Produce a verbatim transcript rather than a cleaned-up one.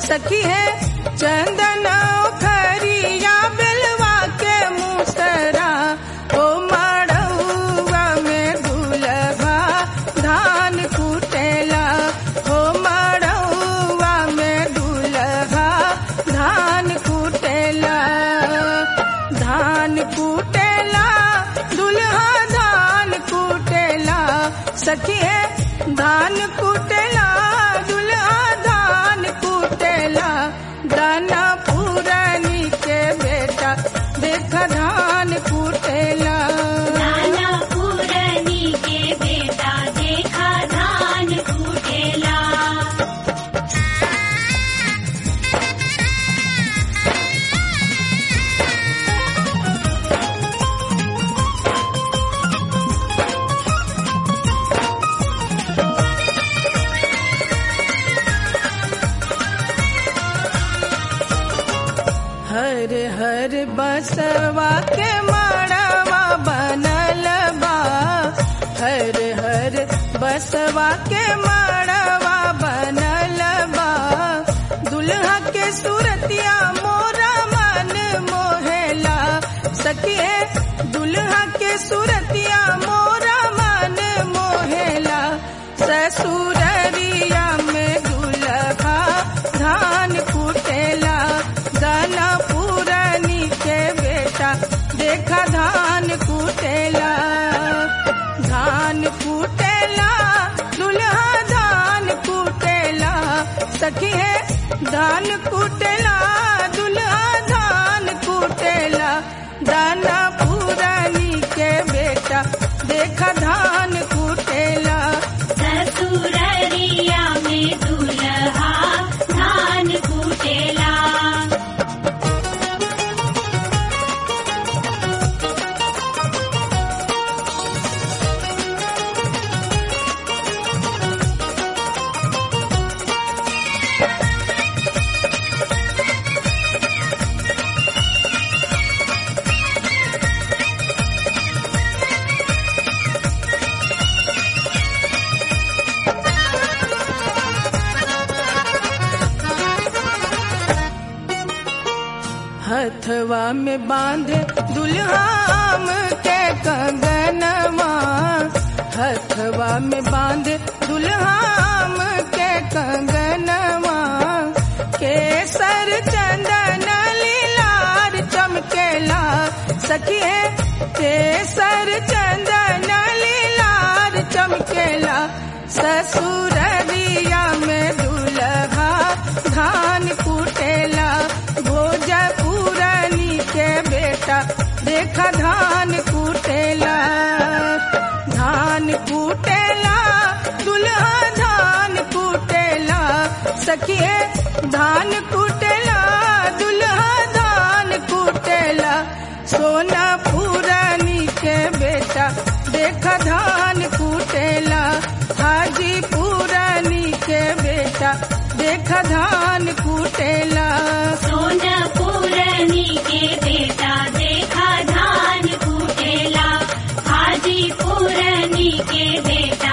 सखी है चंदन खरिया बेलवा के मुसरा ओ मड़उआ में दुल्हा धान कुटेला ओ मड़उआ में दुल्हा धान कुटेला धान कुटेला दुल्हा धान कुटेला सखी है धान कुटेला दुल्हा धान कुटेला दाना पुरानी के बेटा देखा धान कुटेला दाना पुरानी के बेटा देखा धान कुटेला। हर हर बसवा के माड़वा बनल बा हर हर बसवा के माड़वा बनल बा दुल्हा के सूरतिया मोरा मन मोहेला सखिए दुल्हा के सूरतिया मोरा मन मोहेला ससुररिया में दुल्हा धान कुटेला दाना पुरानी के बेटा देखा धान कुटेला धान कुटेला दुल्हा धान कुटेला सखी है धान कुटेला दुल्हा धान कुटेला दाना पुरानी के बेटा देखा धान कुटेला ससुररिया में दुल्हा धान कुटेला। हथवा में बांधे दुल्हाम के कंगनवा हथवा में बांधे दुल्हाम के कंगनवा केसर चंदन लीलार चमकेला सखी है केसर चंदन लीलार चमकेला ससुररिया में दुल्हा धान कुटेला भोजपुरानी के बेटा देखा धान कुटेला धान कुटेला दुल्हा धान कुटेला सखिए धान कुटेला दुल्हा धान कुटेला सोना पुरानी के बेटा देखा धान कुटेला हाजी पुरानी के बेटा देखा धान कुटेला सोना पुरानी के बेटा देखा धान कुटेला हाजी पुरानी के बेटा